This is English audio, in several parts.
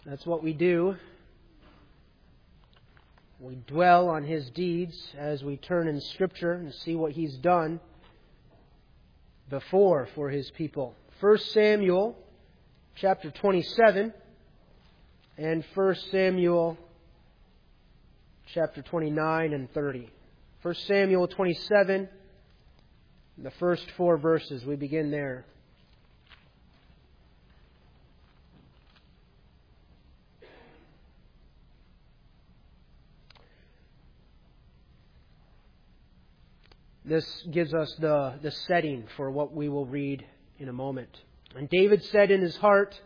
That's what we do. We dwell on His deeds as we turn in Scripture and see what He's done before for His people. 1 Samuel chapter 27 and 1 Samuel chapter 29 and 30. 1 Samuel 27, the first 4 verses. We begin there. This gives us the setting for what we will read in a moment. And David said in his heart,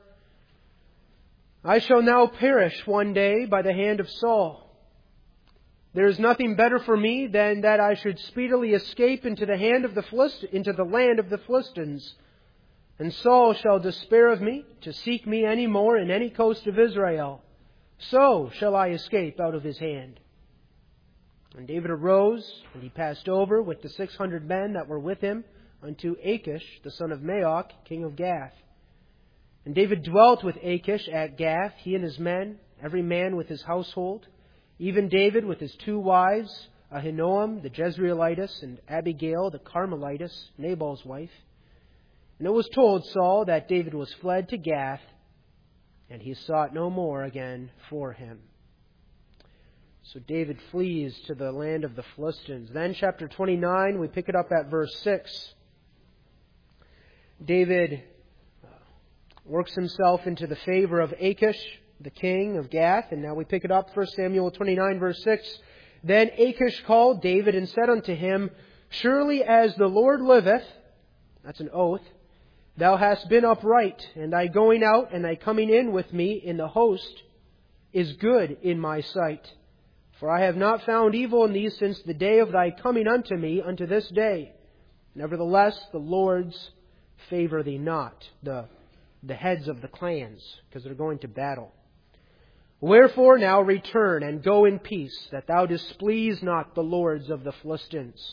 I shall now perish one day by the hand of Saul. There is nothing better for me than that I should speedily escape into the land of the Philistines. And Saul shall despair of me to seek me any more in any coast of Israel. So shall I escape out of his hand. And David arose, and he passed over with the 600 men that were with him unto Achish, the son of Maoch, king of Gath. And David dwelt with Achish at Gath, he and his men, every man with his household, even David with his 2 wives, Ahinoam the Jezreelitess, and Abigail the Carmelitess, Nabal's wife. And it was told Saul that David was fled to Gath, and he sought no more again for him. So David flees to the land of the Philistines. Then chapter 29, we pick it up at verse 6. David works himself into the favor of Achish, the king of Gath. And now we pick it up, 1 Samuel 29, verse 6. Then Achish called David and said unto him, Surely as the Lord liveth, that's an oath, thou hast been upright, and thy going out and thy coming in with me in the host is good in my sight. For I have not found evil in thee since the day of thy coming unto me unto this day. Nevertheless, the Lord's favor thee not, the heads of the clans, because they're going to battle. Wherefore now return and go in peace, that thou displease not the lords of the Philistines.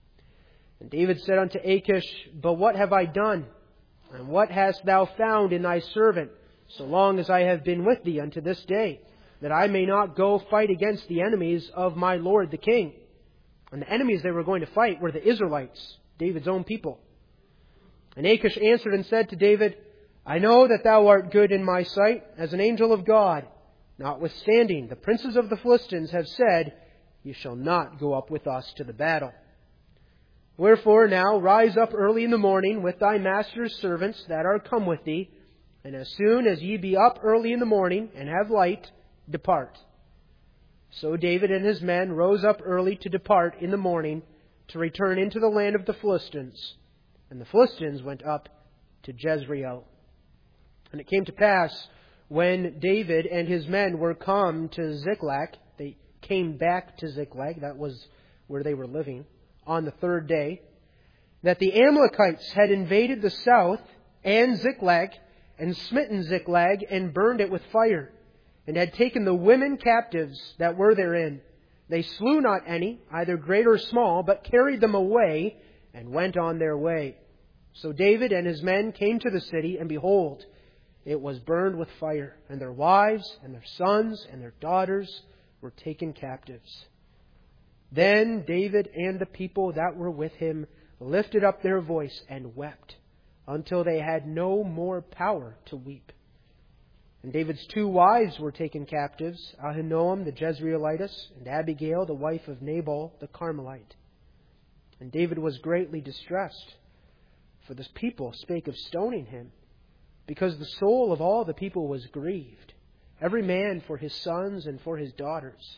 And David said unto Achish, But what have I done? And what hast thou found in thy servant, so long as I have been with thee unto this day? That I may not go fight against the enemies of my lord the king. And the enemies they were going to fight were the Israelites, David's own people. And Achish answered and said to David, I know that thou art good in my sight, as an angel of God. Notwithstanding, the princes of the Philistines have said, You shall not go up with us to the battle. Wherefore now rise up early in the morning with thy master's servants that are come with thee, and as soon as ye be up early in the morning and have light, depart. So David and his men rose up early to depart in the morning to return into the land of the Philistines. And the Philistines went up to Jezreel. And it came to pass, when David and his men were come to Ziklag, they came back to Ziklag, that was where they were living, on the 3rd day, that the Amalekites had invaded the south and Ziklag, and smitten Ziklag, and burned it with fire, and had taken the women captives that were therein. They slew not any, either great or small, but carried them away, and went on their way. So David and his men came to the city, and behold, it was burned with fire, and their wives, and their sons, and their daughters were taken captives. Then David and the people that were with him lifted up their voice and wept, until they had no more power to weep. And David's 2 wives were taken captives, Ahinoam the Jezreelitess, and Abigail the wife of Nabal the Carmelite. And David was greatly distressed, for the people spake of stoning him, because the soul of all the people was grieved, every man for his sons and for his daughters.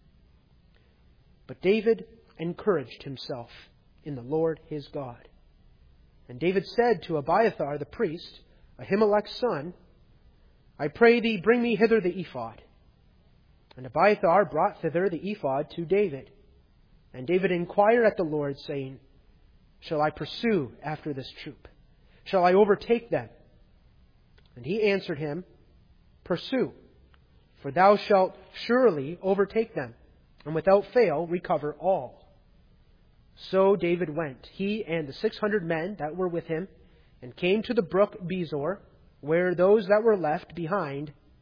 But David encouraged himself in the Lord his God. And David said to Abiathar the priest, Ahimelech's son, I pray thee, bring me hither the ephod. And Abiathar brought thither the ephod to David. And David inquired at the Lord, saying, Shall I pursue after this troop? Shall I overtake them? And he answered him, Pursue, for thou shalt surely overtake them, and without fail recover all. So David went, he and the 600 men that were with him, and came to the brook Bezor, where those that were left behind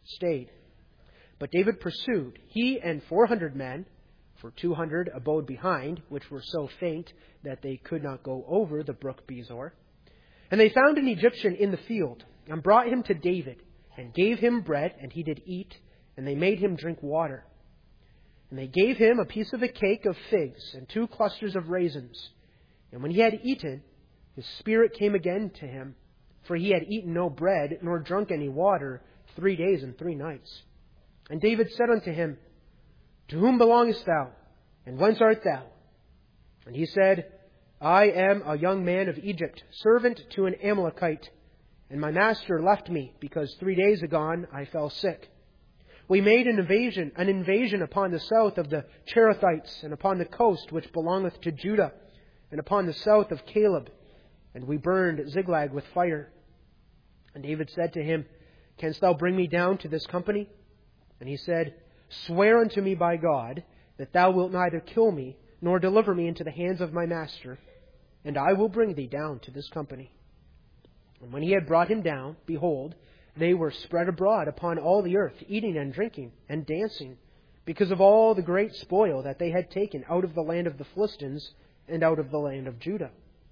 stayed. But David pursued, he and 400 men, for 200 abode behind, which were so faint that they could not go over the brook Besor. And they found an Egyptian in the field, and brought him to David, and gave him bread, and he did eat, and they made him drink water. And they gave him a piece of a cake of figs, and 2 clusters of raisins. And when he had eaten, his spirit came again to him, for he had eaten no bread, nor drunk any water, 3 days and 3 nights. And David said unto him, To whom belongest thou? And whence art thou? And he said, I am a young man of Egypt, servant to an Amalekite. And my master left me, because 3 days agone I fell sick. We made an invasion upon the south of the Cherethites, and upon the coast which belongeth to Judah, and upon the south of Caleb. And we burned Ziklag with fire. And David said to him, Canst thou bring me down to this company? And he said, Swear unto me by God, that thou wilt neither kill me, nor deliver me into the hands of my master, and I will bring thee down to this company. And when he had brought him down, behold, they were spread abroad upon all the earth, eating and drinking and dancing, because of all the great spoil that they had taken out of the land of the Philistines and out of the land of Judah.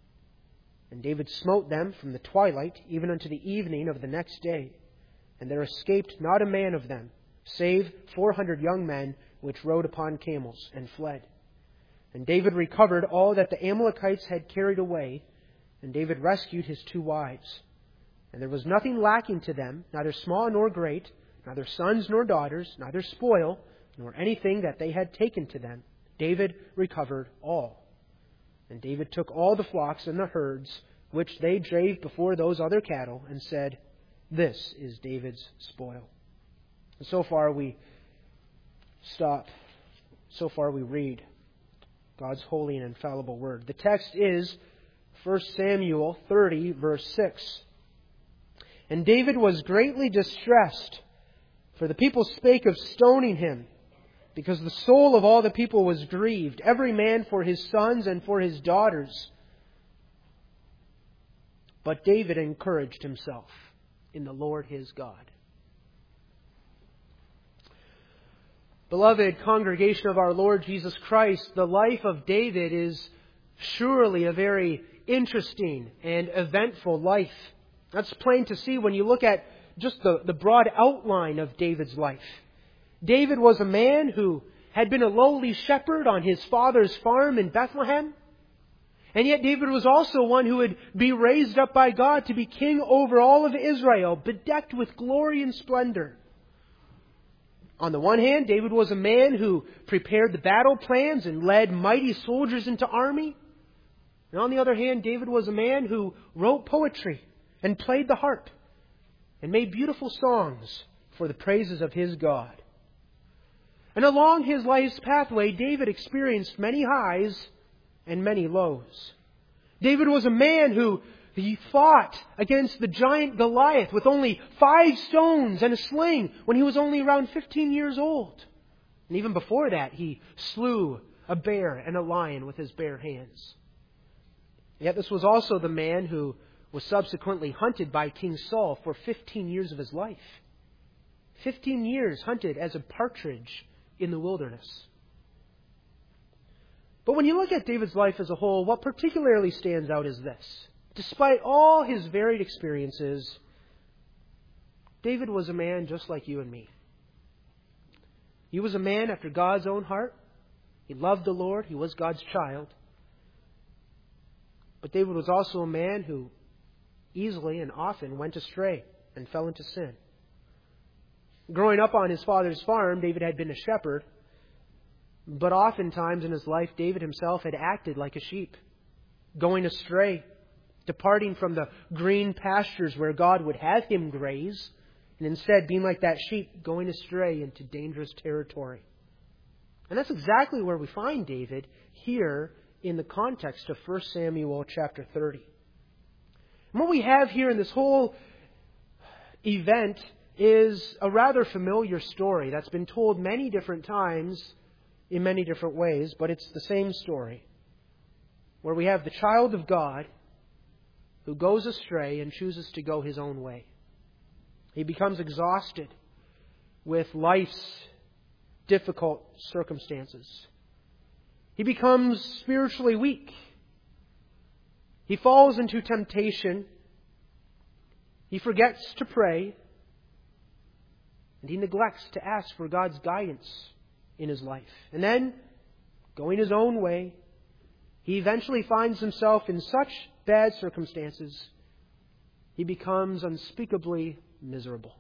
And David smote them from the twilight even unto the evening of the next day, and there escaped not a man of them, save 400 young men which rode upon camels and fled. And David recovered all that the Amalekites had carried away, and David rescued his 2 wives. And there was nothing lacking to them, neither small nor great, neither sons nor daughters, neither spoil, nor anything that they had taken to them. David recovered all. And David took all the flocks and the herds, which they drave before those other cattle, and said, This is David's spoil. And so far we stop. So far we read God's holy and infallible word. The text is 1 Samuel 30, verse 6. And David was greatly distressed, for the people spake of stoning him, because the soul of all the people was grieved, every man for his sons and for his daughters. But David encouraged himself in the Lord his God. Beloved congregation of our Lord Jesus Christ, the life of David is surely a very interesting and eventful life. That's plain to see when you look at just the broad outline of David's life. David was a man who had been a lowly shepherd on his father's farm in Bethlehem. And yet David was also one who would be raised up by God to be king over all of Israel, bedecked with glory and splendor. On the one hand, David was a man who prepared the battle plans and led mighty soldiers into army. And on the other hand, David was a man who wrote poetry and played the harp and made beautiful songs for the praises of his God. And along his life's pathway, David experienced many highs and many lows. David was a man who he fought against the giant Goliath with only 5 stones and a sling when he was only around 15 years old. And even before that, he slew a bear and a lion with his bare hands. Yet this was also the man who was subsequently hunted by King Saul for 15 years of his life. 15 years hunted as a partridge in the wilderness. But when you look at David's life as a whole, what particularly stands out is this. Despite all his varied experiences, David was a man just like you and me. He was a man after God's own heart. He loved the Lord. He was God's child. But David was also a man who easily and often went astray and fell into sin. Growing up on his father's farm, David had been a shepherd. But oftentimes in his life, David himself had acted like a sheep, going astray, departing from the green pastures where God would have him graze, and instead being like that sheep, going astray into dangerous territory. And that's exactly where we find David here in the context of 1 Samuel chapter 30. And what we have here in this whole event is a rather familiar story that's been told many different times in many different ways, but it's the same story, where we have the child of God who goes astray and chooses to go his own way. He becomes exhausted with life's difficult circumstances. He becomes spiritually weak. He falls into temptation. He forgets to pray. And he neglects to ask for God's guidance in his life. And then, going his own way, he eventually finds himself in such bad circumstances, he becomes unspeakably miserable.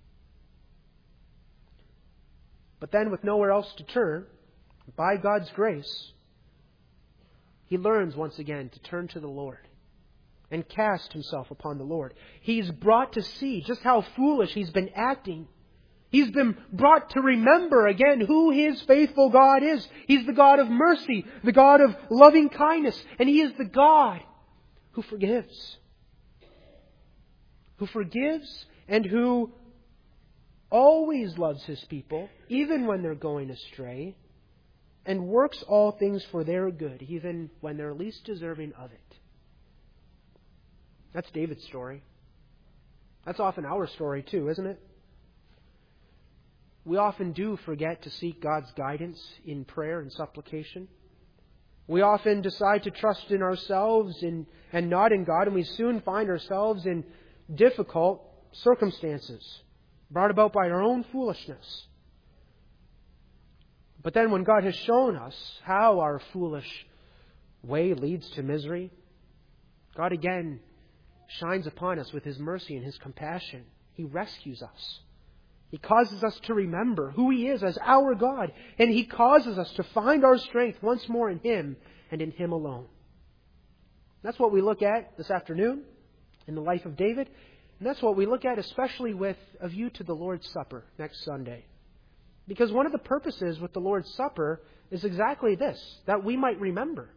But then, with nowhere else to turn, by God's grace, he learns once again to turn to the Lord and cast himself upon the Lord. He's brought to see just how foolish he's been acting. He's been brought to remember again who his faithful God is. He's the God of mercy, the God of loving kindness, and He is the God who forgives. Who forgives and who always loves His people, even when they're going astray, and works all things for their good, even when they're least deserving of it. That's David's story. That's often our story too, isn't it? We often do forget to seek God's guidance in prayer and supplication. We often decide to trust in ourselves and not in God, and we soon find ourselves in difficult circumstances brought about by our own foolishness. But then when God has shown us how our foolish way leads to misery, God again shines upon us with His mercy and His compassion. He rescues us. He causes us to remember who He is as our God. And He causes us to find our strength once more in Him and in Him alone. That's what we look at this afternoon in the life of David. And that's what we look at especially with a view to the Lord's Supper next Sunday. Because one of the purposes with the Lord's Supper is exactly this, that we might remember.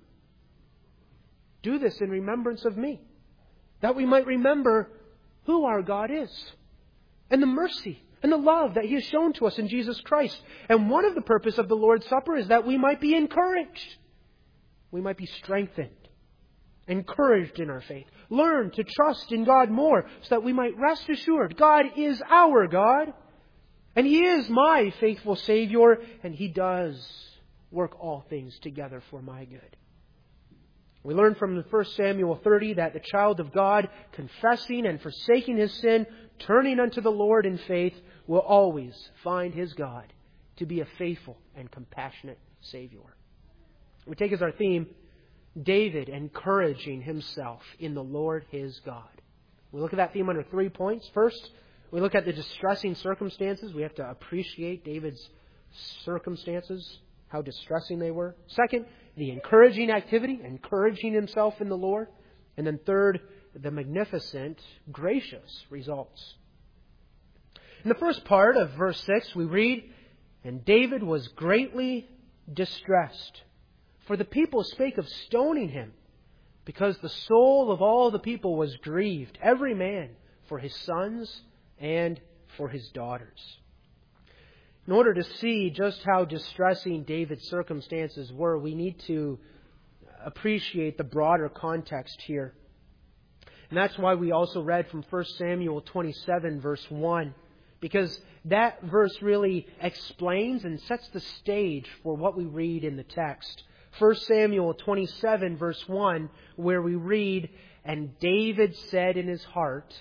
Do this in remembrance of me. That we might remember who our God is. And the mercy and the love that He has shown to us in Jesus Christ. And one of the purposes of the Lord's Supper is that we might be encouraged. We might be strengthened. Encouraged in our faith. Learn to trust in God more so that we might rest assured God is our God. And He is my faithful Savior. And He does work all things together for my good. We learn from 1 Samuel 30 that the child of God, confessing and forsaking his sin, turning unto the Lord in faith, will always find his God to be a faithful and compassionate Savior. We take as our theme, David encouraging himself in the Lord his God. We look at that theme under 3 points. First, we look at the distressing circumstances. We have to appreciate David's circumstances, how distressing they were. Second, the encouraging activity, encouraging himself in the Lord. And then third, the magnificent, gracious results. In the first part of verse 6, we read, "And David was greatly distressed, for the people spake of stoning him, because the soul of all the people was grieved, every man for his sons and for his daughters." In order to see just how distressing David's circumstances were, we need to appreciate the broader context here. And that's why we also read from 1 Samuel 27, verse 1. Because that verse really explains and sets the stage for what we read in the text. 1 Samuel 27, verse 1, where we read, "And David said in his heart,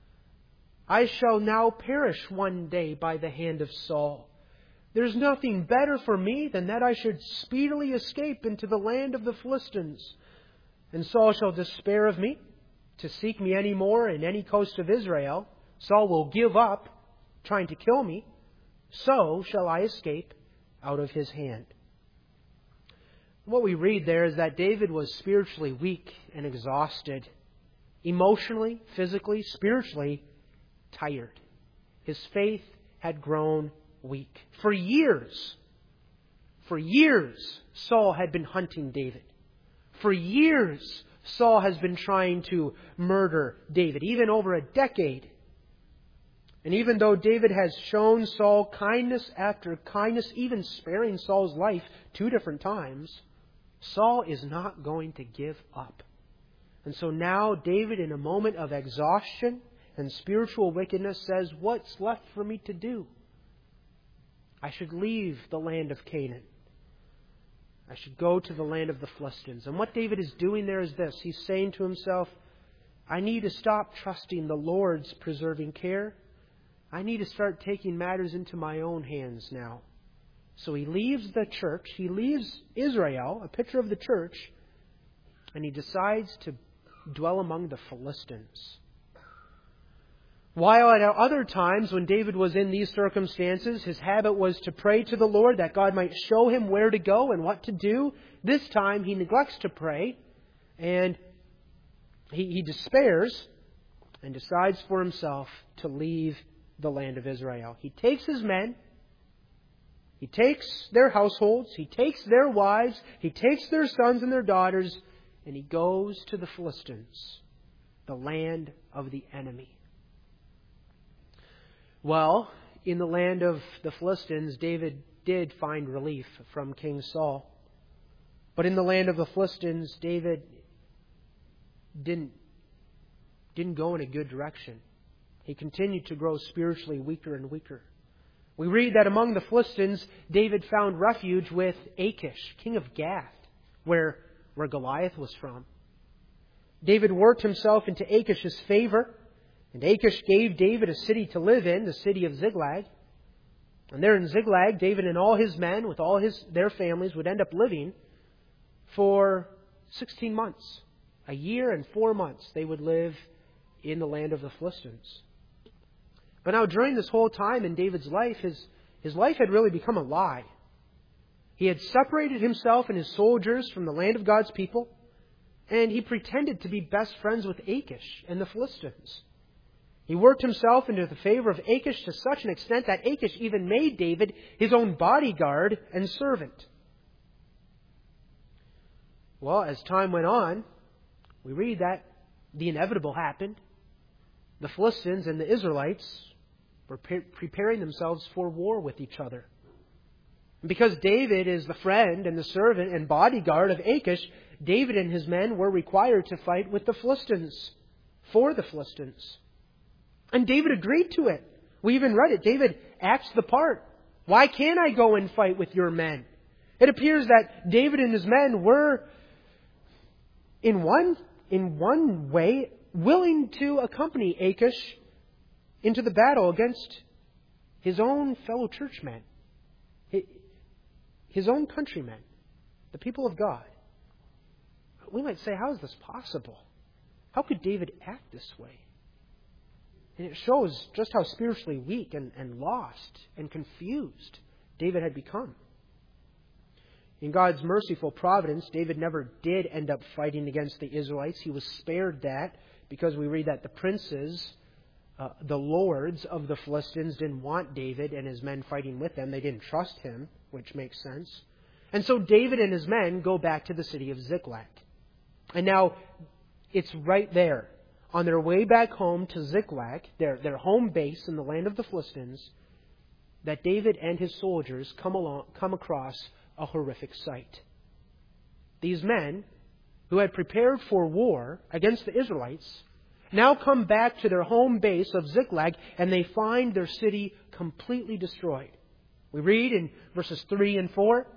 I shall now perish one day by the hand of Saul. There's nothing better for me than that I should speedily escape into the land of the Philistines. And Saul shall despair of me, to seek me any more in any coast of Israel. Saul will give up trying to kill me. So shall I escape out of his hand." What we read there is that David was spiritually weak and exhausted. Emotionally, physically, spiritually tired. His faith had grown weak. For years, Saul had been hunting David. For years, Saul has been trying to murder David, even over a decade. And even though David has shown Saul kindness after kindness, even sparing Saul's life 2 different times, Saul is not going to give up. And so now David, in a moment of exhaustion and spiritual wickedness, says, "What's left for me to do? I should leave the land of Canaan. I should go to the land of the Philistines. And what David is doing there is this. He's saying to himself, I need to stop trusting the Lord's preserving care. I need to start taking matters into my own hands now. So he leaves the church. He leaves Israel, a picture of the church, and he decides to dwell among the Philistines. While at other times when David was in these circumstances, his habit was to pray to the Lord that God might show him where to go and what to do. This time he neglects to pray, and he despairs and decides for himself to leave the land of Israel. He takes his men, he takes their households, he takes their wives, he takes their sons and their daughters, and he goes to the Philistines, the land of the enemy. Well, in the land of the Philistines, David did find relief from King Saul. But in the land of the Philistines, David didn't go in a good direction. He continued to grow spiritually weaker and weaker. We read that among the Philistines, David found refuge with Achish, king of Gath, where Goliath was from. David worked himself into Achish's favor, and Achish gave David a city to live in, the city of Ziklag. And there in Ziklag, David and all his men, with all their families, would end up living for 16 months. A year and 4 months they would live in the land of the Philistines. But now during this whole time in David's life, his life had really become a lie. He had separated himself and his soldiers from the land of God's people, and he pretended to be best friends with Achish and the Philistines. He worked himself into the favor of Achish to such an extent that Achish even made David his own bodyguard and servant. Well, as time went on, we read that the inevitable happened. The Philistines and the Israelites were preparing themselves for war with each other. And because David is the friend and the servant and bodyguard of Achish, David and his men were required to fight with the Philistines, for the Philistines. And David agreed to it. We even read it. David acts the part. Why can't I go and fight with your men? It appears that David and his men were, in one way, willing to accompany Achish into the battle against his own fellow churchmen, his own countrymen, the people of God. We might say, how is this possible? How could David act this way? And it shows just how spiritually weak and lost and confused David had become. In God's merciful providence, David never did end up fighting against the Israelites. He was spared that because we read that the princes, the lords of the Philistines, didn't want David and his men fighting with them. They didn't trust him, which makes sense. And so David and his men go back to the city of Ziklag. And now it's right there. On their way back home to Ziklag, their home base in the land of the Philistines, that David and his soldiers come across a horrific sight. These men, who had prepared for war against the Israelites, now come back to their home base of Ziklag, and they find their city completely destroyed. We read in verses 3 and 4,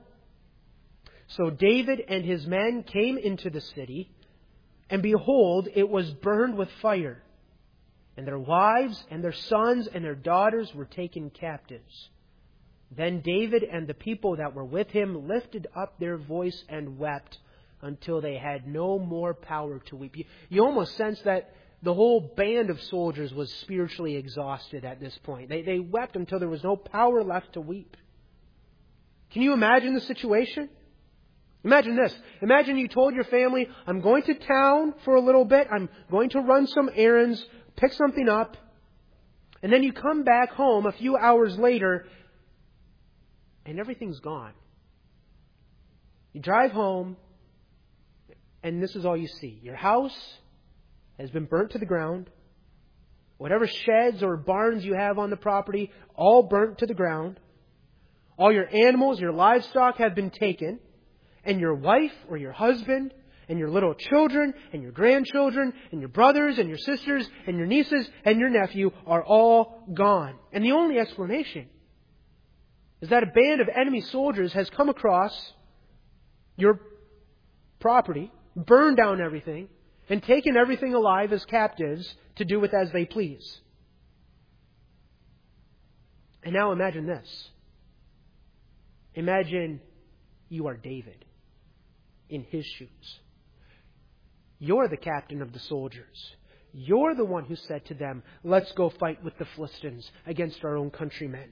So David and his men came into the city, and behold, it was burned with fire, and their wives and their sons and their daughters were taken captives. Then David and the people that were with him lifted up their voice and wept until they had no more power to weep. You almost sense that the whole band of soldiers was spiritually exhausted at this point. They wept until there was no power left to weep. Can you imagine the situation? Imagine this. Imagine you told your family, I'm going to town for a little bit. I'm going to run some errands, pick something up. And then you come back home a few hours later and everything's gone. You drive home and this is all you see. Your house has been burnt to the ground. Whatever sheds or barns you have on the property, all burnt to the ground. All your animals, your livestock have been taken. And your wife or your husband and your little children and your grandchildren and your brothers and your sisters and your nieces and your nephew are all gone. And the only explanation is that a band of enemy soldiers has come across your property, burned down everything, and taken everything alive as captives to do with as they please. And now imagine this. Imagine you are David in his shoes. You're the captain of the soldiers. You're the one who said to them, let's go fight with the Philistines against our own countrymen.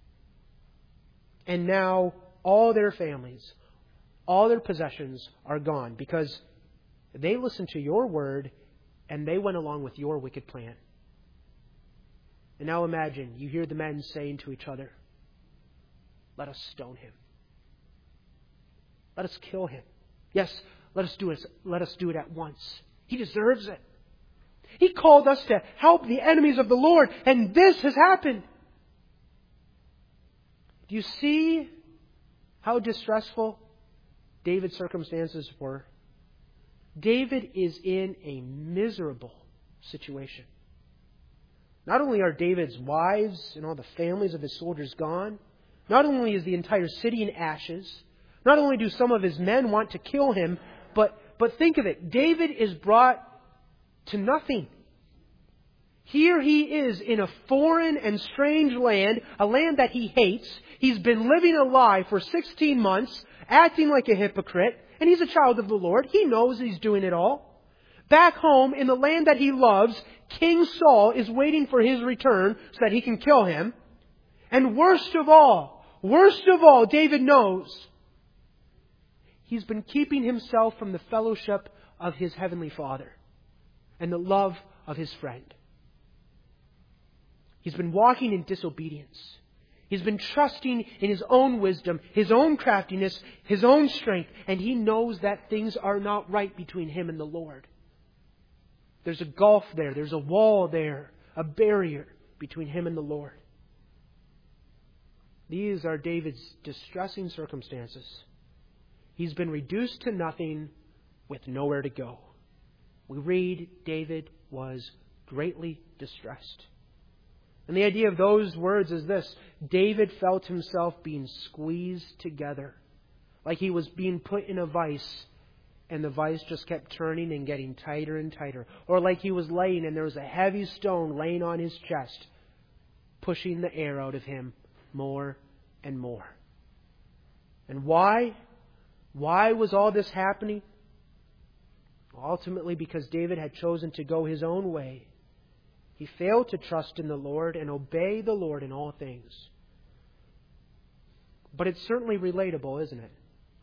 And now all their families, all their possessions are gone because they listened to your word and they went along with your wicked plan. And now imagine, you hear the men saying to each other, let us stone him. Let us kill him. Yes, let us do it at once. He deserves it. He called us to help the enemies of the Lord, and this has happened. Do you see how distressful David's circumstances were? David is in a miserable situation. Not only are David's wives and all the families of his soldiers gone, not only is the entire city in ashes, not only do some of his men want to kill him, but think of it, David is brought to nothing. Here he is in a foreign and strange land, a land that he hates. He's been living a lie for 16 months, acting like a hypocrite, and he's a child of the Lord. He knows he's doing it all. Back home, in the land that he loves, King Saul is waiting for his return so that he can kill him. And worst of all, David knows he's been keeping himself from the fellowship of his heavenly Father and the love of his friend. He's been walking in disobedience. He's been trusting in his own wisdom, his own craftiness, his own strength, and he knows that things are not right between him and the Lord. There's a gulf there. There's a wall there, a barrier between him and the Lord. These are David's distressing circumstances. He's been reduced to nothing with nowhere to go. We read David was greatly distressed. And the idea of those words is this: David felt himself being squeezed together, like he was being put in a vice, and the vice just kept turning and getting tighter and tighter. Or like he was laying and there was a heavy stone laying on his chest, pushing the air out of him more and more. And why? Why was all this happening? Ultimately, because David had chosen to go his own way. He failed to trust in the Lord and obey the Lord in all things. But it's certainly relatable, isn't it?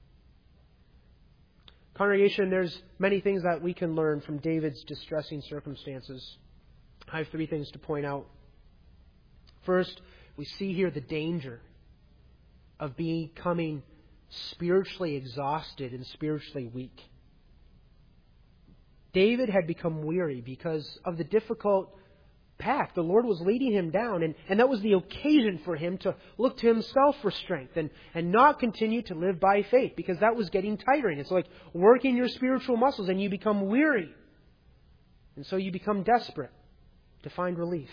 Congregation, there's many things that we can learn from David's distressing circumstances. I have 3 things to point out. First, we see here the danger of becoming spiritually exhausted and spiritually weak. David had become weary because of the difficult path the Lord was leading him down, and that was the occasion for him to look to himself for strength and not continue to live by faith, because that was getting tiring. It's like working your spiritual muscles and you become weary. And so you become desperate to find relief.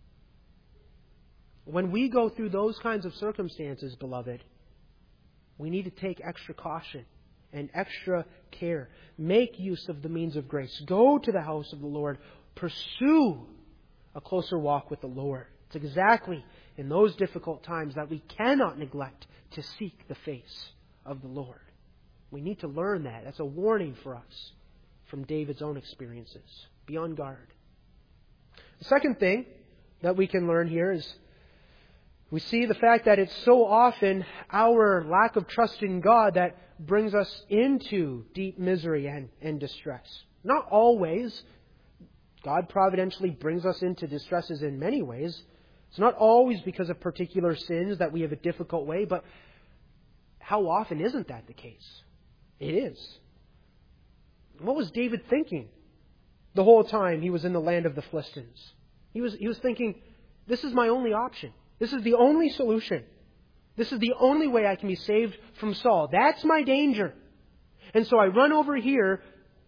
When we go through those kinds of circumstances, beloved, we need to take extra caution and extra care. Make use of the means of grace. Go to the house of the Lord. Pursue a closer walk with the Lord. It's exactly in those difficult times that we cannot neglect to seek the face of the Lord. We need to learn that. That's a warning for us from David's own experiences. Be on guard. The second thing that we can learn here is we see the fact that it's so often our lack of trust in God that brings us into deep misery and distress. Not always. God providentially brings us into distresses in many ways. It's not always because of particular sins that we have a difficult way, but how often isn't that the case? It is. What was David thinking the whole time he was in the land of the Philistines? He was thinking, this is my only option. This is the only solution. This is the only way I can be saved from Saul. That's my danger. And so I run over here,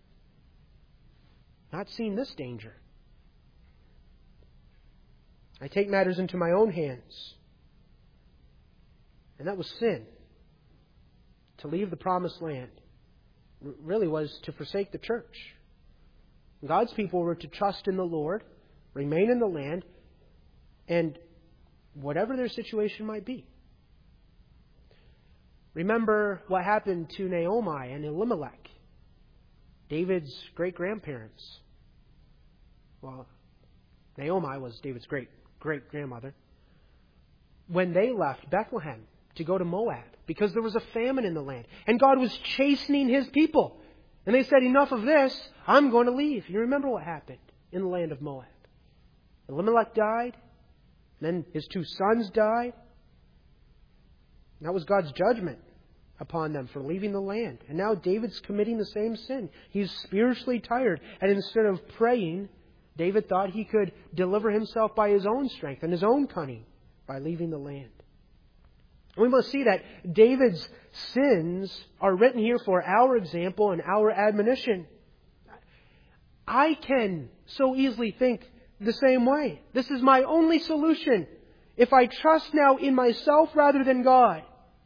not seeing this danger. I take matters into my own hands. And that was sin. To leave the promised land really was to forsake the church. God's people were to trust in the Lord, remain in the land, and whatever their situation might be. Remember what happened to Naomi and Elimelech, David's great-grandparents. Well, Naomi was David's great-grandmother. When they left Bethlehem to go to Moab, because there was a famine in the land, and God was chastening His people. And they said, enough of this, I'm going to leave. You remember what happened in the land of Moab. Elimelech died, then his 2 sons died. That was God's judgment upon them for leaving the land. And now David's committing the same sin. He's spiritually tired. And instead of praying, David thought he could deliver himself by his own strength and his own cunning by leaving the land. We must see that David's sins are written here for our example and our admonition. I can so easily think the same way. This is my only solution. If I trust now in myself rather than God.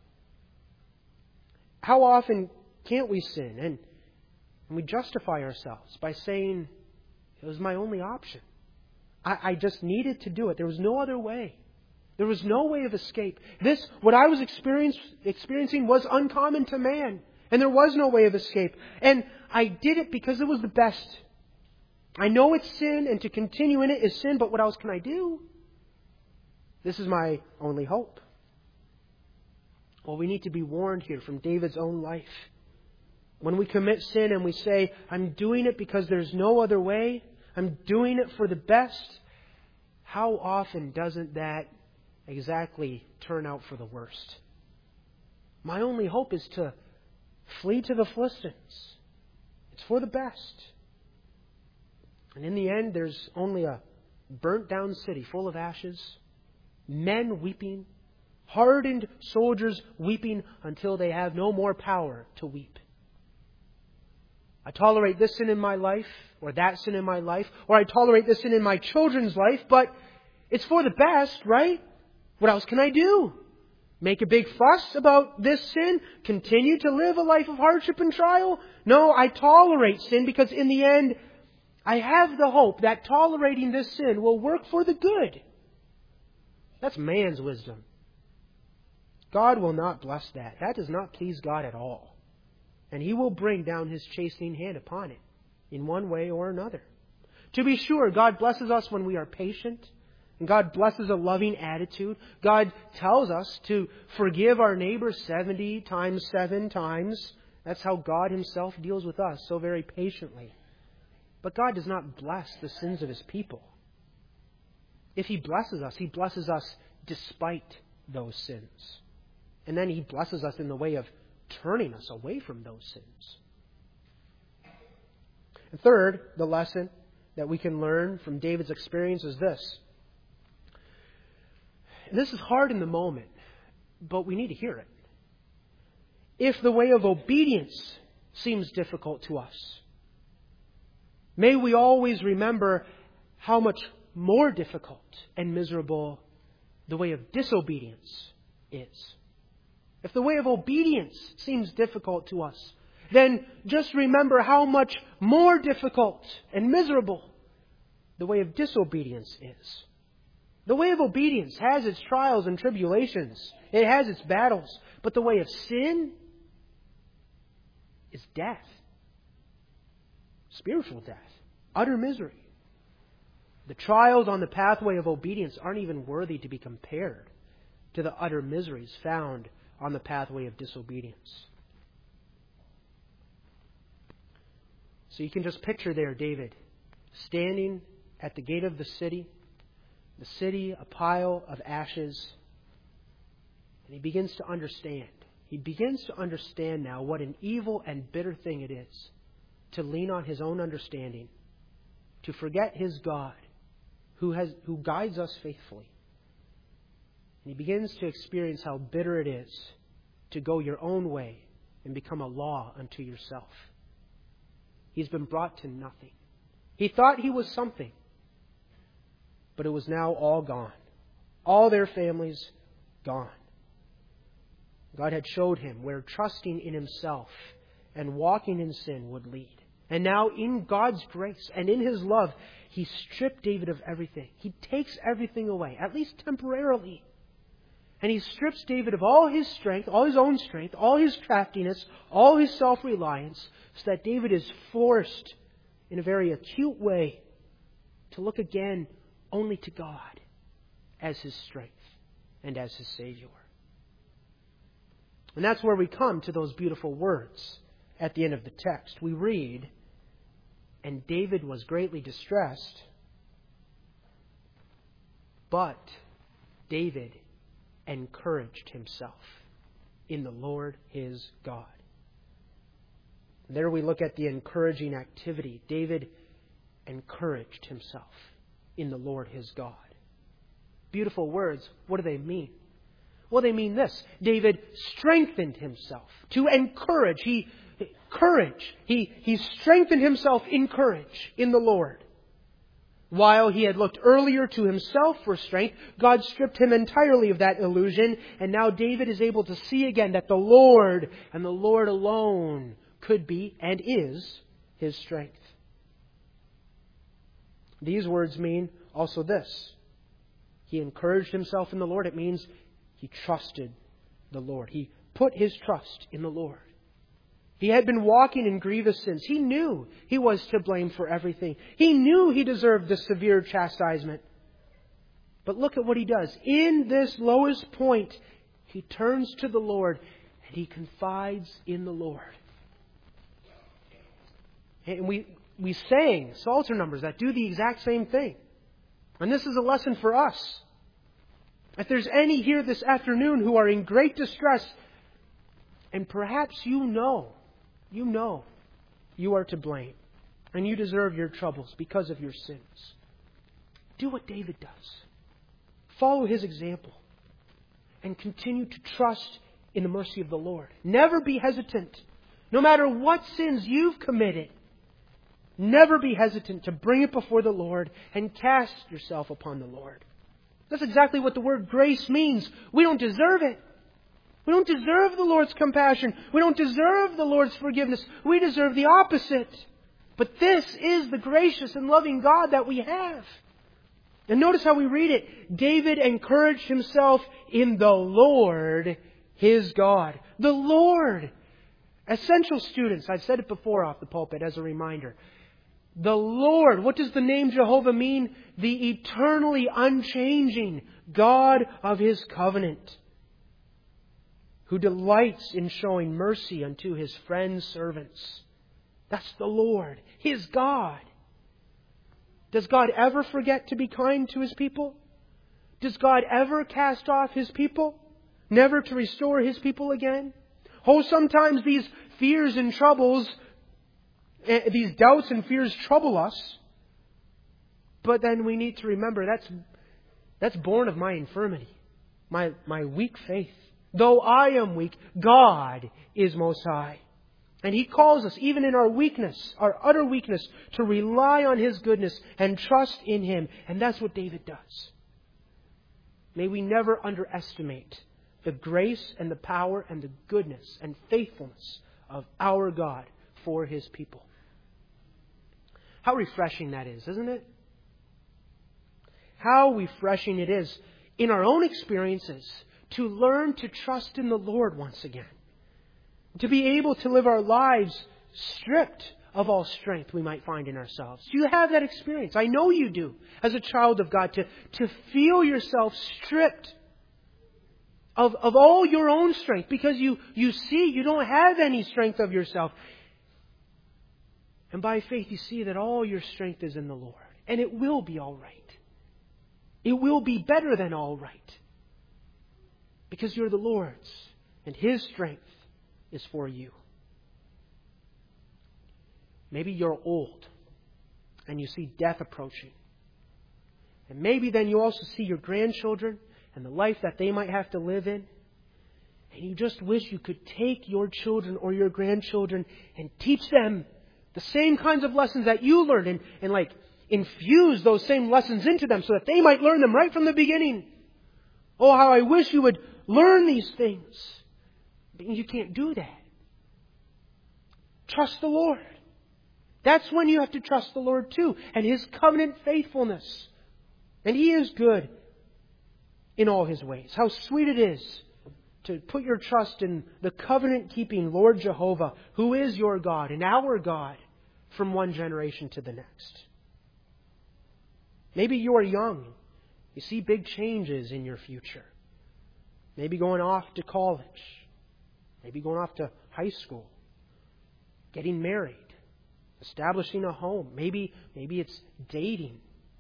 How often can't we sin? And we justify ourselves by saying, it was my only option. I just needed to do it. There was no other way. There was no way of escape. What I was experiencing was uncommon to man. And there was no way of escape. And I did it because it was the best. I know it's sin, and to continue in it is sin, but what else can I do? This is my only hope. Well, we need to be warned here from David's own life. When we commit sin and we say, I'm doing it because there's no other way, I'm doing it for the best, how often doesn't that exactly turn out for the worst? My only hope is to flee to the Philistines. It's for the best. And in the end, there's only a burnt down city full of ashes, men weeping, hardened soldiers weeping until they have no more power to weep. I tolerate this sin in my life, or that sin in my life, or I tolerate this sin in my children's life, but it's for the best, right? What else can I do? Make a big fuss about this sin? Continue to live a life of hardship and trial? No, I tolerate sin because in the end, I have the hope that tolerating this sin will work for the good. That's man's wisdom. God will not bless that. That does not please God at all. And He will bring down His chastening hand upon it in one way or another. To be sure, God blesses us when we are patient. And God blesses a loving attitude. God tells us to forgive our neighbor 70 times 7 times. That's how God Himself deals with us, so very patiently. But God does not bless the sins of His people. If He blesses us despite those sins. And then He blesses us in the way of turning us away from those sins. And third, the lesson that we can learn from David's experience is this. And this is hard in the moment, but we need to hear it. If the way of obedience seems difficult to us, may we always remember how much more difficult and miserable the way of disobedience is. If the way of obedience seems difficult to us, then just remember how much more difficult and miserable the way of disobedience is. The way of obedience has its trials and tribulations. It has its battles. But the way of sin is death. Spiritual death. Utter misery. The trials on the pathway of obedience aren't even worthy to be compared to the utter miseries found on the pathway of disobedience. So you can just picture there David standing at the gate of the city, a pile of ashes, and he begins to understand. He begins to understand now what an evil and bitter thing it is to lean on his own understanding, to forget his God who guides us faithfully. And he begins to experience how bitter it is to go your own way and become a law unto yourself. He's been brought to nothing. He thought he was something, but it was now all gone. All their families gone. God had showed him where trusting in himself and walking in sin would lead. And now in God's grace and in His love, He stripped David of everything. He takes everything away, at least temporarily. And He strips David of all his strength, all his own strength, all his craftiness, all his self-reliance, so that David is forced in a very acute way to look again only to God as his strength and as his Savior. And that's where we come to those beautiful words at the end of the text. We read, "And David was greatly distressed, but David encouraged himself in the Lord his God." And there we look at the encouraging activity. David encouraged himself in the Lord his God. Beautiful words. What do they mean? Well, they mean this. David strengthened himself to encourage. He strengthened himself in courage in the Lord. While he had looked earlier to himself for strength, God stripped him entirely of that illusion, and now David is able to see again that the Lord and the Lord alone could be and is his strength. These words mean also this. He encouraged himself in the Lord. It means he trusted the Lord. He put his trust in the Lord. He had been walking in grievous sins. He knew he was to blame for everything. He knew he deserved the severe chastisement. But look at what he does. In this lowest point, he turns to the Lord and he confides in the Lord. And we sang Psalter numbers that do the exact same thing. And this is a lesson for us. If there's any here this afternoon who are in great distress, and perhaps you know you are to blame, and you deserve your troubles because of your sins, do what David does. Follow his example, and continue to trust in the mercy of the Lord. Never be hesitant. No matter what sins you've committed, never be hesitant to bring it before the Lord and cast yourself upon the Lord. That's exactly what the word grace means. We don't deserve it. We don't deserve the Lord's compassion. We don't deserve the Lord's forgiveness. We deserve the opposite. But this is the gracious and loving God that we have. And notice how we read it. David encouraged himself in the Lord, his God. The Lord. Essential students, I've said it before off the pulpit as a reminder. The Lord, what does the name Jehovah mean? The eternally unchanging God of His covenant, who delights in showing mercy unto His friends, servants. That's the Lord, His God. Does God ever forget to be kind to His people? Does God ever cast off His people? Never to restore His people again? Oh, sometimes these fears and troubles, these doubts and fears trouble us. But then we need to remember that's born of my infirmity, my weak faith. Though I am weak, God is most high. And He calls us, even in our weakness, our utter weakness, to rely on His goodness and trust in Him. And that's what David does. May we never underestimate the grace and the power and the goodness and faithfulness of our God for His people. How refreshing that is, isn't it? How refreshing it is in our own experiences to learn to trust in the Lord once again. To be able to live our lives stripped of all strength we might find in ourselves. Do you have that experience? I know you do, as a child of God, to feel yourself stripped of all your own strength, because you see you don't have any strength of yourself. And by faith you see that all your strength is in the Lord. And it will be all right. It will be better than all right. Because you're the Lord's. And His strength is for you. Maybe you're old. And you see death approaching. And maybe then you also see your grandchildren and the life that they might have to live in. And you just wish you could take your children or your grandchildren and teach them the same kinds of lessons that you learned and like infuse those same lessons into them so that they might learn them right from the beginning. Oh, how I wish you would learn these things. But you can't do that. Trust the Lord. That's when you have to trust the Lord too, and His covenant faithfulness. And He is good in all His ways. How sweet it is to put your trust in the covenant-keeping Lord Jehovah, who is your God and our God from one generation to the next. Maybe you are young. You see big changes in your future. Maybe going off to college. Maybe going off to high school. Getting married. Establishing a home. Maybe it's dating.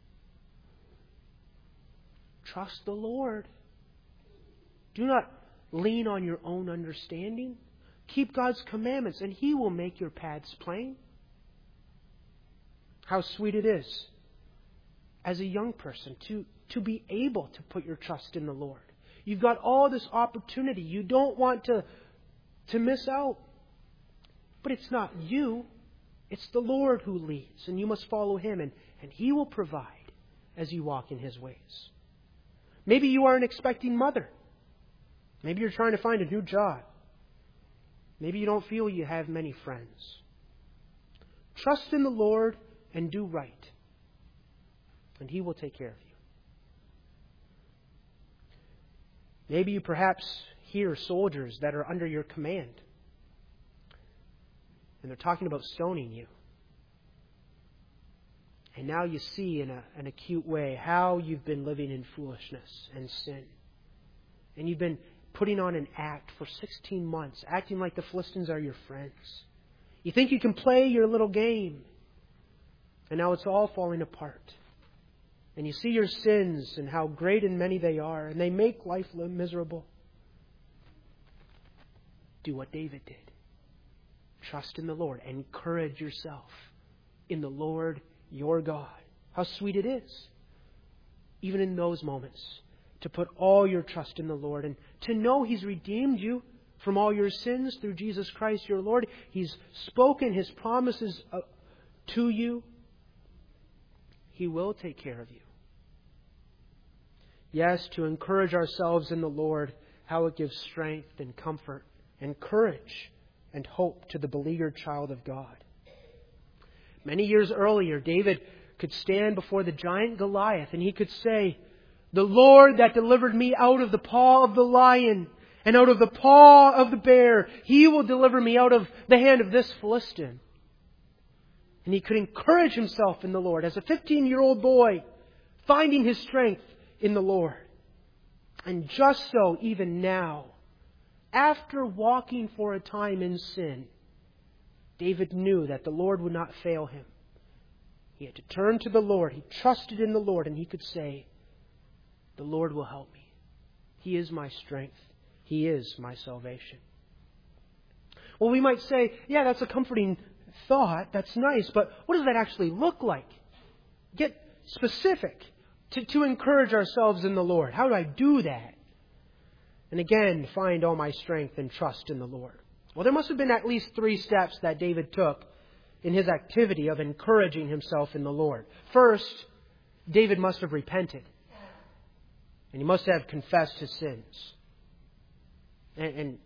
Trust the Lord. Do not lean on your own understanding. Keep God's commandments and He will make your paths plain. How sweet it is as a young person to be able to put your trust in the Lord. You've got all this opportunity. You don't want to miss out. But it's not you. It's the Lord who leads, and you must follow Him, and He will provide as you walk in His ways. Maybe you are an expecting mother. Maybe you're trying to find a new job. Maybe you don't feel you have many friends. Trust in the Lord and do right, and He will take care of you. Maybe you perhaps hear soldiers that are under your command, and they're talking about stoning you. And now you see in an acute way how you've been living in foolishness and sin. And you've been putting on an act for 16 months, acting like the Philistines are your friends. You think you can play your little game. And now it's all falling apart. And you see your sins and how great and many they are, and they make life miserable. Do what David did. Trust in the Lord. Encourage yourself in the Lord your God. How sweet it is, even in those moments, to put all your trust in the Lord and to know He's redeemed you from all your sins through Jesus Christ your Lord. He's spoken His promises to you. He will take care of you. Yes, to encourage ourselves in the Lord, how it gives strength and comfort and courage and hope to the beleaguered child of God. Many years earlier, David could stand before the giant Goliath and he could say, "The Lord that delivered me out of the paw of the lion and out of the paw of the bear, He will deliver me out of the hand of this Philistine." And he could encourage himself in the Lord as a 15-year-old boy, finding his strength in the Lord. And just so, even now, after walking for a time in sin, David knew that the Lord would not fail him. He had to turn to the Lord. He trusted in the Lord, and he could say, "The Lord will help me. He is my strength. He is my salvation." Well, we might say, yeah, that's a comforting thought. That's nice, but what does that actually look like? Get specific to encourage ourselves in the Lord. How do I do that? And again, find all my strength and trust in the Lord. Well, there must have been at least 3 steps that David took in his activity of encouraging himself in the Lord. First, David must have repented. And he must have confessed his sins. And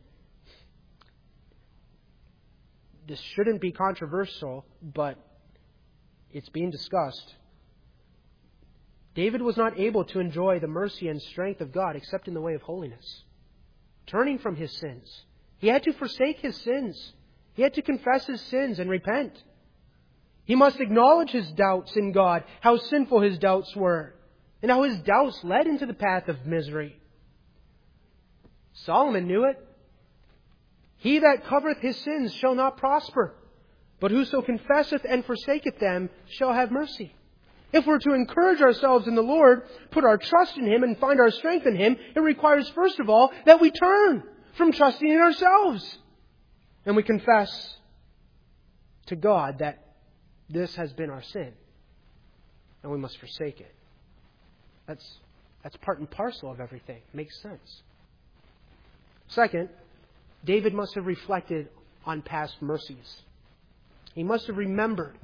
this shouldn't be controversial, but it's being discussed. David was not able to enjoy the mercy and strength of God except in the way of holiness. Turning from his sins. He had to forsake his sins. He had to confess his sins and repent. He must acknowledge his doubts in God, how sinful his doubts were, and how his doubts led into the path of misery. Solomon knew it. "He that covereth his sins shall not prosper, but whoso confesseth and forsaketh them shall have mercy." If we're to encourage ourselves in the Lord, put our trust in Him, and find our strength in Him, it requires, first of all, that we turn from trusting in ourselves. And we confess to God that this has been our sin, and we must forsake it. That's part and parcel of everything. Makes sense. Second, David must have reflected on past mercies. He must have remembered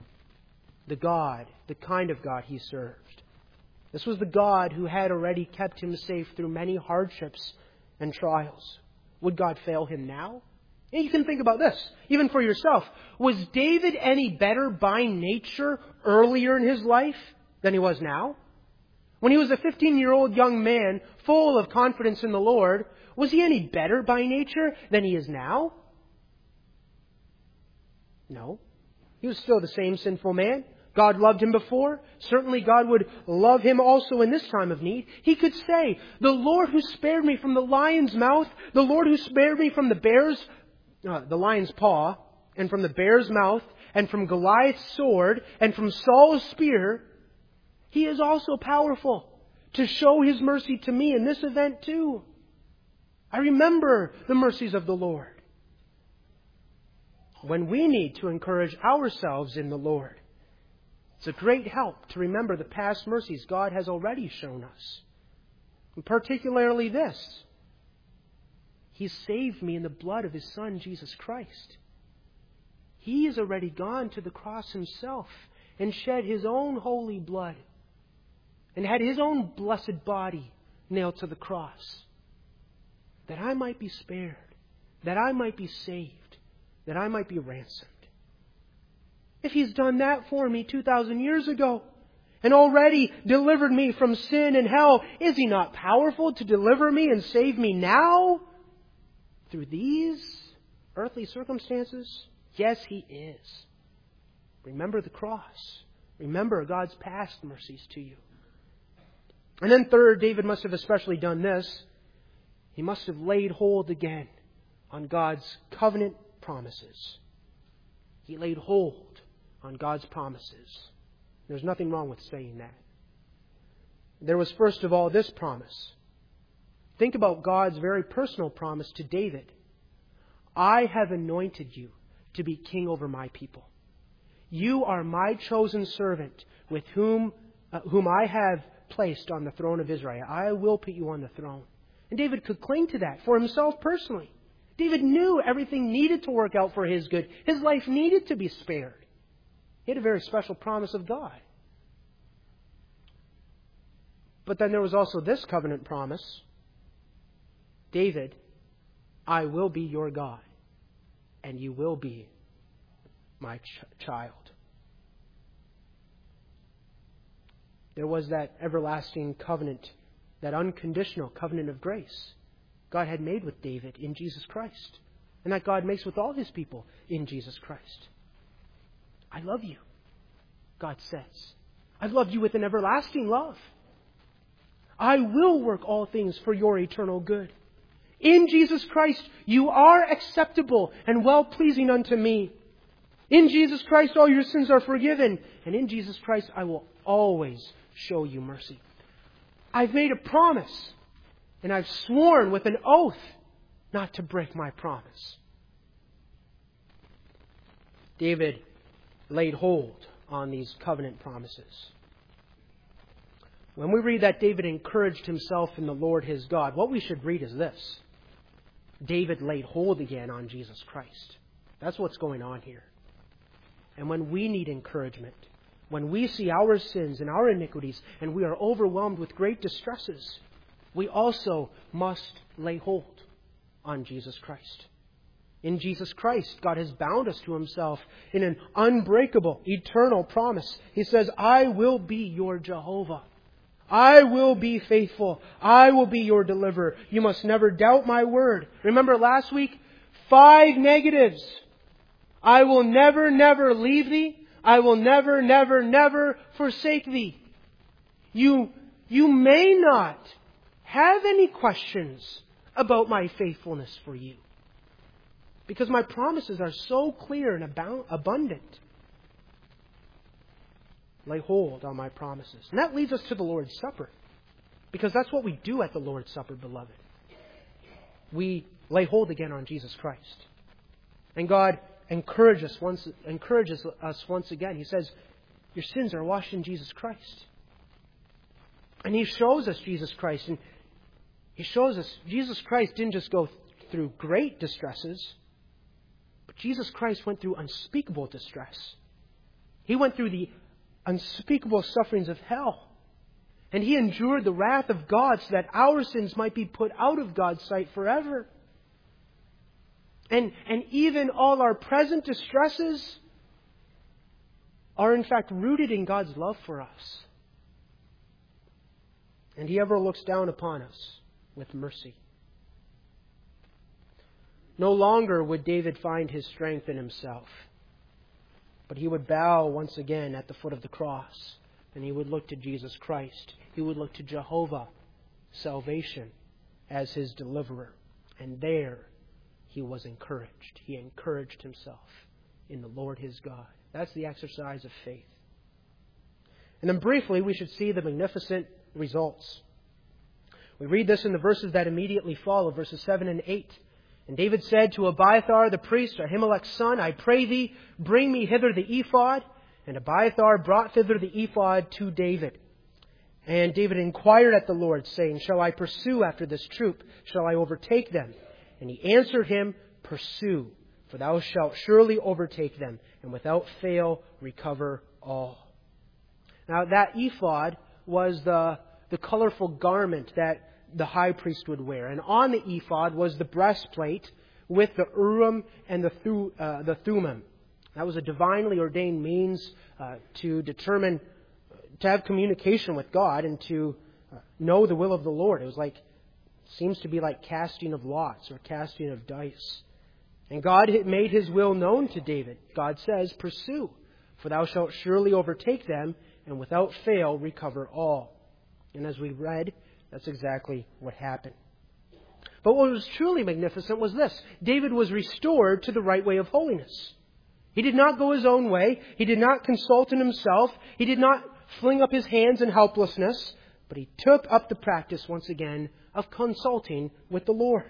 the kind of God he served. This was the God who had already kept him safe through many hardships and trials. would God fail him now? And you can think about this, even for yourself. Was David any better by nature earlier in his life than he was now? When he was a 15-year-old young man full of confidence in the Lord, was he any better by nature than he is now? No. He was still the same sinful man. God loved him before. Certainly God would love him also in this time of need. He could say, "The Lord who spared me from the lion's mouth, the Lord who spared me from the lion's paw, and from the bear's mouth, and from Goliath's sword, and from Saul's spear, He is also powerful to show His mercy to me in this event too. I remember the mercies of the Lord." When we need to encourage ourselves in the Lord, it's a great help to remember the past mercies God has already shown us. And particularly this: He saved me in the blood of His Son, Jesus Christ. He has already gone to the cross Himself and shed His own holy blood and had His own blessed body nailed to the cross, that I might be spared, that I might be saved, that I might be ransomed. If He's done that for me 2,000 years ago and already delivered me from sin and hell, is He not powerful to deliver me and save me now through these earthly circumstances? Yes, He is. Remember the cross. Remember God's past mercies to you. And then third, David must have especially done this. He must have laid hold again on God's covenant promises. He laid hold on God's promises. There's nothing wrong with saying that. There was first of all this promise. Think about God's very personal promise to David. "I have anointed you to be king over my people. You are my chosen servant with whom I have placed on the throne of Israel. I will put you on the throne." And David could cling to that for himself personally. David knew everything needed to work out for his good. His life needed to be spared. He had a very special promise of God. But then there was also this covenant promise. "David, I will be your God, and you will be my child." There was that everlasting covenant, that unconditional covenant of grace God had made with David in Jesus Christ, and that God makes with all His people in Jesus Christ. "I love you," God says. "I've loved you with an everlasting love. I will work all things for your eternal good. In Jesus Christ, you are acceptable and well-pleasing unto me. In Jesus Christ, all your sins are forgiven. And in Jesus Christ, I will always show you mercy. I've made a promise, and I've sworn with an oath not to break my promise." David laid hold on these covenant promises. When we read that David encouraged himself in the Lord his God, what we should read is this: David laid hold again on Jesus Christ. That's what's going on here. And when we need encouragement, when we see our sins and our iniquities and we are overwhelmed with great distresses, we also must lay hold on Jesus Christ. In Jesus Christ, God has bound us to Himself in an unbreakable, eternal promise. He says, "I will be your Jehovah. I will be faithful. I will be your deliverer. You must never doubt my word." Remember last week? 5 negatives. "I will never, never leave thee. I will never, never, never forsake thee." You may not have any questions about my faithfulness for you, because my promises are so clear and abundant. Lay hold on my promises. And that leads us to the Lord's Supper, because that's what we do at the Lord's Supper, beloved. We lay hold again on Jesus Christ. And God encourages us once again. He says, your sins are washed in Jesus Christ. And He shows us Jesus Christ. And He shows us Jesus Christ didn't just go through great distresses, but Jesus Christ went through unspeakable distress. He went through the unspeakable sufferings of hell. And He endured the wrath of God so that our sins might be put out of God's sight forever. And even all our present distresses are in fact rooted in God's love for us. And He ever looks down upon us with mercy. No longer would David find his strength in himself, but he would bow once again at the foot of the cross, and he would look to Jesus Christ. He would look to Jehovah, salvation, as his deliverer. And there he was encouraged. He encouraged himself in the Lord his God. That's the exercise of faith. And then briefly, we should see the magnificent results. We read this in the verses that immediately follow, verses 7 and 8. And David said to Abiathar the priest, Ahimelech's son, I pray thee, bring me hither the ephod. And Abiathar brought thither the ephod to David. And David inquired at the Lord, saying, Shall I pursue after this troop? Shall I overtake them? And he answered him, Pursue, for thou shalt surely overtake them, and without fail recover all. Now that ephod was the colorful garment that the high priest would wear. And on the ephod was the breastplate with the Urim and the Thummim. That was a divinely ordained means to determine, to have communication with God and to know the will of the Lord. It was seems to be like casting of lots or casting of dice. And God had made His will known to David. God says, Pursue, for thou shalt surely overtake them, and without fail recover all. And as we read, that's exactly what happened. But what was truly magnificent was this. David was restored to the right way of holiness. He did not go his own way. He did not consult in himself. He did not fling up his hands in helplessness. But he took up the practice once again of consulting with the Lord.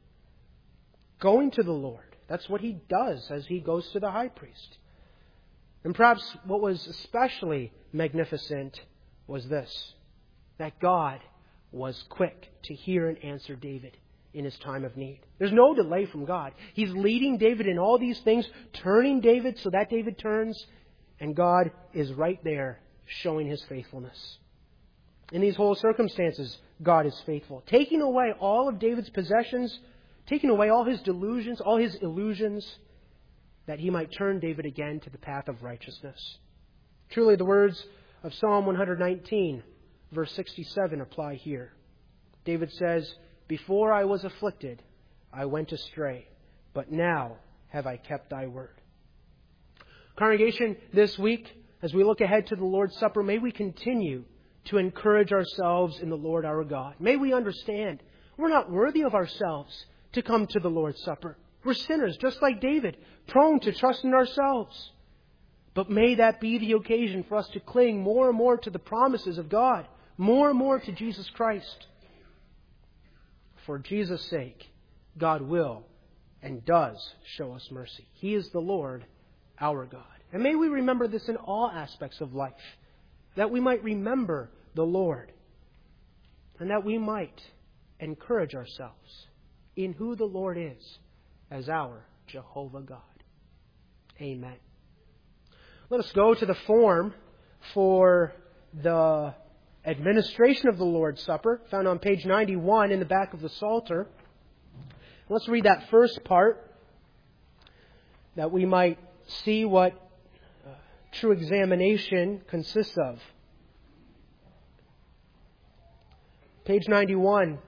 Going to the Lord. That's what he does as he goes to the high priest. And perhaps what was especially magnificent was this. That God was quick to hear and answer David in his time of need. There's no delay from God. He's leading David in all these things, turning David so that David turns, and God is right there showing His faithfulness. In these whole circumstances, God is faithful. Taking away all of David's possessions, taking away all his delusions, all his illusions, that He might turn David again to the path of righteousness. Truly, the words of Psalm 119, verse 67 apply here. David says, Before I was afflicted, I went astray, but now have I kept thy word. Congregation, this week, as we look ahead to the Lord's Supper, may we continue to encourage ourselves in the Lord our God. May we understand we're not worthy of ourselves to come to the Lord's Supper. We're sinners, just like David, prone to trust in ourselves. But may that be the occasion for us to cling more and more to the promises of God, more and more to Jesus Christ. For Jesus' sake, God will and does show us mercy. He is the Lord, our God. And may we remember this in all aspects of life, that we might remember the Lord, and that we might encourage ourselves in who the Lord is as our Jehovah God. Amen. Let us go to the form for the administration of the Lord's Supper, found on page 91 in the back of the Psalter. Let's read that first part, that we might see what true examination consists of. Page 91.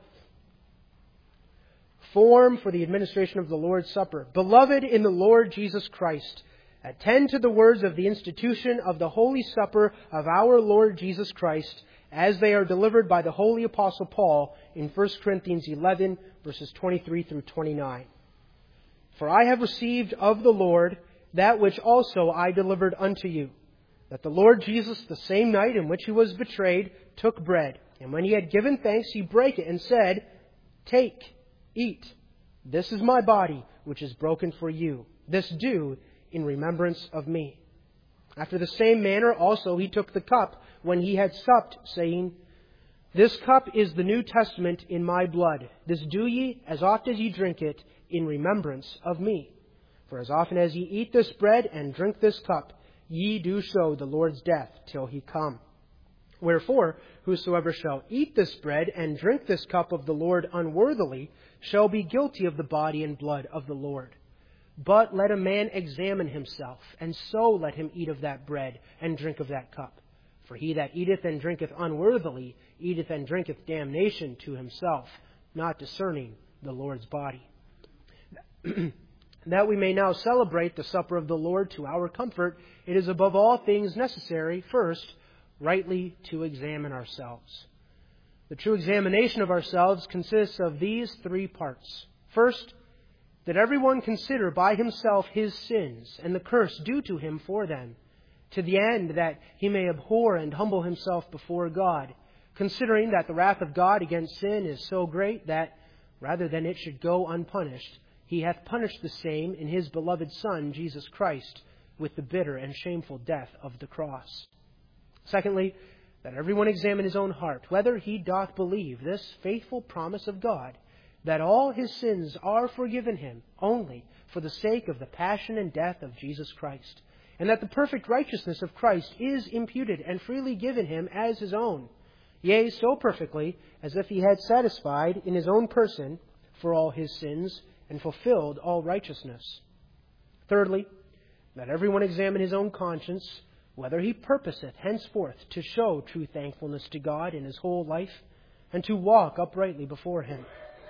Form for the administration of the Lord's Supper. Beloved in the Lord Jesus Christ, attend to the words of the institution of the Holy Supper of our Lord Jesus Christ, as they are delivered by the Holy Apostle Paul in 1 Corinthians 11, verses 23 through 29. For I have received of the Lord that which also I delivered unto you, that the Lord Jesus, the same night in which He was betrayed, took bread, and when He had given thanks, He brake it and said, Take, eat, this is my body, which is broken for you. This do in remembrance of me. After the same manner also He took the cup when He had supped, saying, This cup is the New Testament in my blood. This do ye, as oft as ye drink it, in remembrance of me. For as often as ye eat this bread and drink this cup, ye do show the Lord's death till He come. Wherefore, whosoever shall eat this bread and drink this cup of the Lord unworthily shall be guilty of the body and blood of the Lord. But let a man examine himself, and so let him eat of that bread and drink of that cup. For he that eateth and drinketh unworthily eateth and drinketh damnation to himself, not discerning the Lord's body. That we may now celebrate the supper of the Lord to our comfort, it is above all things necessary, first, rightly to examine ourselves. The true examination of ourselves consists of these three parts. First, that everyone consider by himself his sins and the curse due to him for them, to the end that he may abhor and humble himself before God, considering that the wrath of God against sin is so great that, rather than it should go unpunished, He hath punished the same in His beloved Son, Jesus Christ, with the bitter and shameful death of the cross. Secondly, that everyone examine his own heart, whether he doth believe this faithful promise of God, that all his sins are forgiven him only for the sake of the passion and death of Jesus Christ, and that the perfect righteousness of Christ is imputed and freely given him as his own, yea, so perfectly as if he had satisfied in his own person for all his sins and fulfilled all righteousness. Thirdly, let everyone examine his own conscience, whether he purposeth henceforth to show true thankfulness to God in his whole life, and to walk uprightly before him,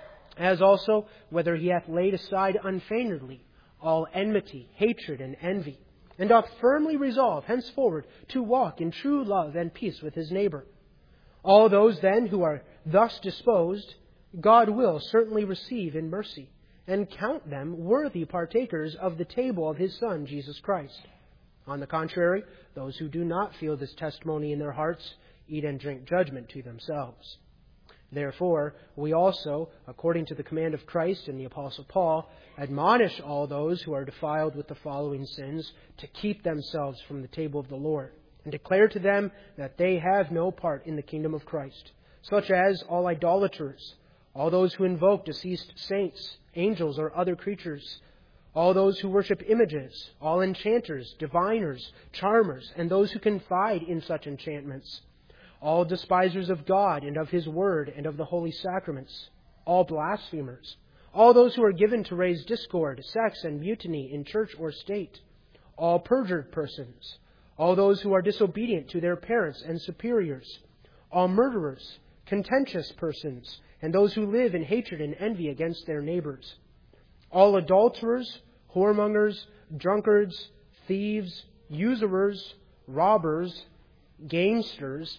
as also whether he hath laid aside unfeignedly all enmity, hatred, and envy, and doth firmly resolve henceforward to walk in true love and peace with his neighbour. All those then who are thus disposed, God will certainly receive in mercy, and count them worthy partakers of the table of His Son, Jesus Christ. On the contrary, those who do not feel this testimony in their hearts eat and drink judgment to themselves. Therefore, we also, according to the command of Christ and the Apostle Paul, admonish all those who are defiled with the following sins to keep themselves from the table of the Lord, and declare to them that they have no part in the kingdom of Christ, such as all idolaters, all those who invoke deceased saints, angels, or other creatures, all those who worship images, all enchanters, diviners, charmers, and those who confide in such enchantments, all despisers of God and of His word and of the holy sacraments, all blasphemers, all those who are given to raise discord, sects, and mutiny in church or state, all perjured persons, all those who are disobedient to their parents and superiors, all murderers, contentious persons, and those who live in hatred and envy against their neighbors, all adulterers, whoremongers, drunkards, thieves, usurers, robbers, gamesters,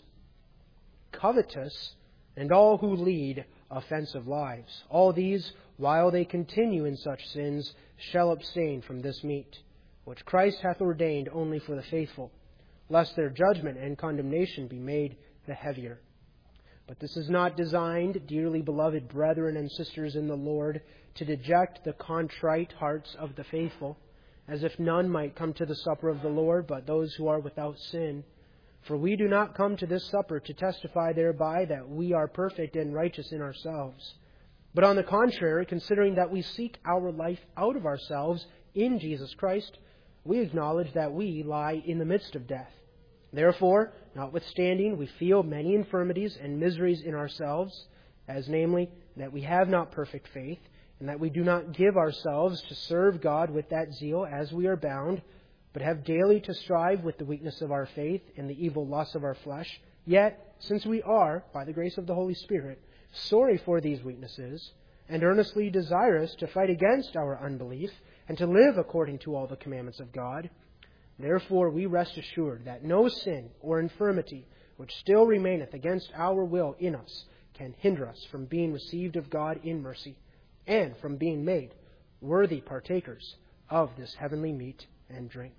covetous, and all who lead offensive lives. All these, while they continue in such sins, shall abstain from this meat, which Christ hath ordained only for the faithful, lest their judgment and condemnation be made the heavier. But this is not designed, dearly beloved brethren and sisters in the Lord, to deject the contrite hearts of the faithful, as if none might come to the supper of the Lord but those who are without sin. For we do not come to this supper to testify thereby that we are perfect and righteous in ourselves. But on the contrary, considering that we seek our life out of ourselves in Jesus Christ, we acknowledge that we lie in the midst of death. Therefore, notwithstanding, we feel many infirmities and miseries in ourselves, as namely, that we have not perfect faith, and that we do not give ourselves to serve God with that zeal as we are bound, but have daily to strive with the weakness of our faith and the evil lusts of our flesh. Yet, since we are, by the grace of the Holy Spirit, sorry for these weaknesses, and earnestly desirous to fight against our unbelief, and to live according to all the commandments of God, therefore we rest assured that no sin or infirmity which still remaineth against our will in us can hinder us from being received of God in mercy, and from being made worthy partakers of this heavenly meat and drink.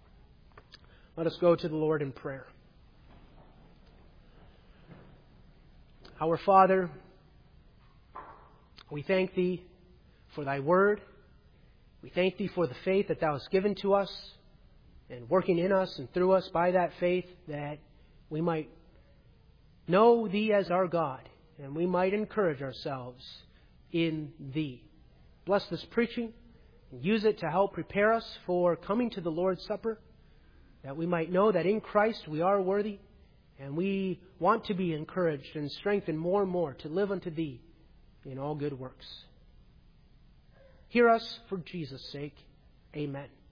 Let us go to the Lord in prayer. Our Father, we thank Thee for Thy word. We thank Thee for the faith that Thou hast given to us, and working in us and through us by that faith, that we might know Thee as our God, and we might encourage ourselves in Thee. Bless this preaching, and use it to help prepare us for coming to the Lord's Supper, that we might know that in Christ we are worthy, and we want to be encouraged and strengthened more and more to live unto Thee in all good works. Hear us for Jesus' sake. Amen.